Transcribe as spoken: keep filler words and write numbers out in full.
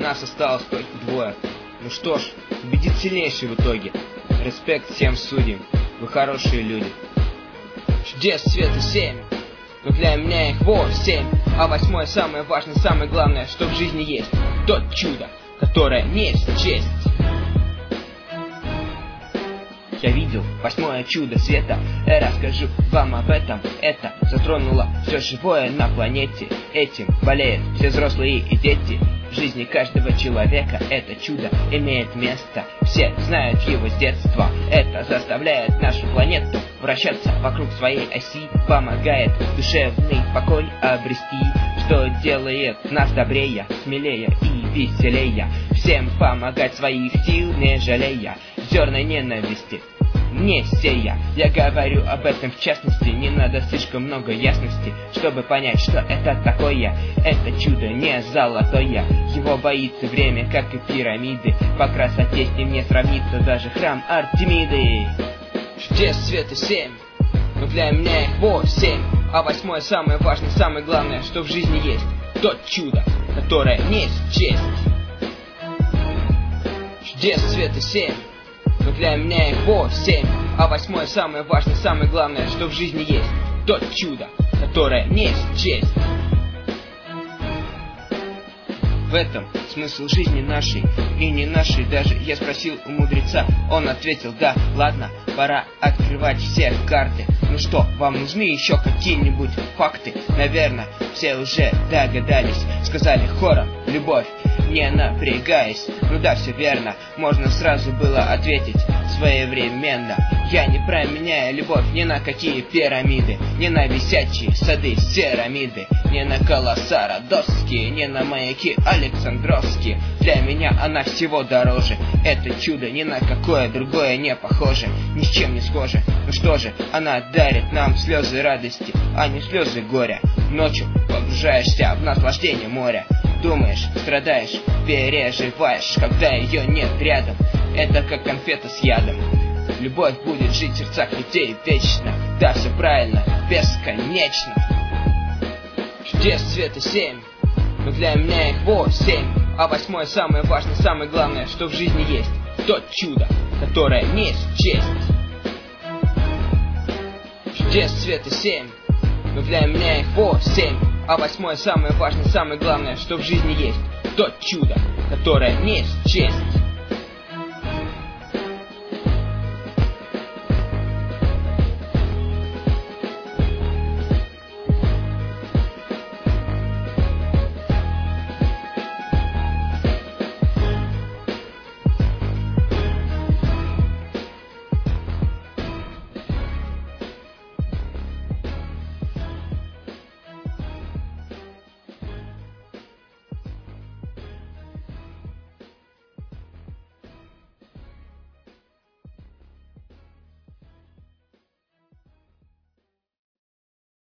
нас осталось только двое. Ну что ж, победит сильнейший в итоге. Респект всем судьям, вы хорошие люди. Чудес света семь, но для меня их восемь. А восьмое самое важное, самое главное, что в жизни есть. Тот чудо, которое не есть честь. Я видел восьмое чудо света, я расскажу вам об этом. Это затронуло все живое на планете. Этим болеют все взрослые и дети. В жизни каждого человека это чудо имеет место. Все знают его с детства. Это заставляет нашу планету вращаться вокруг своей оси, помогает душевный покой обрести, что делает нас добрее, смелее и веселее. Всем помогать своих сил не жалея, зерна ненависти не сея. Я говорю об этом в частности, не надо слишком много ясности, чтобы понять, что это такое. Это чудо не золотое, его боится время, как и пирамиды. По красоте с ним не сравнится даже храм Артемиды. Чудес света семь, но для меня их восемь. А восьмое самое важное, самое главное, что в жизни есть. Тот чудо, которое не есть честь. Чудес света семь, но для меня их восемь. А восьмое самое важное, самое главное, что в жизни есть. Тот чудо, которое не есть честь. В этом смысл жизни нашей и не нашей даже. Я спросил у мудреца, он ответил: да, ладно, пора открывать все карты. Ну что, вам нужны еще какие-нибудь факты? Наверное, все уже догадались. Сказали хором: любовь, не напрягаясь. Ну да, все верно, можно сразу было ответить своевременно. Я не променяю любовь ни на какие пирамиды, ни на висячие сады Серамиды, ни на колосса Родосские, ни на маяки Александровские. Для меня она всего дороже. Это чудо ни на какое другое не похоже, ни с чем не схоже. Ну что же, она дарит нам слезы радости, а не слезы горя. Ночью погружаешься в наслаждение моря. Думаешь, страдаешь, переживаешь, когда ее нет рядом. Это как конфета с ядом. Любовь будет жить в сердцах людей вечно. Да, все правильно, бесконечно. Чудес света семь, но для меня их восемь. А восьмое самое важное, самое главное, что в жизни есть. Тот чудо, которое не есть честь. Чудес света семь, но для меня их восемь. А восьмое самое важное, самое главное, что в жизни есть. Тот чудо, которое не есть честь.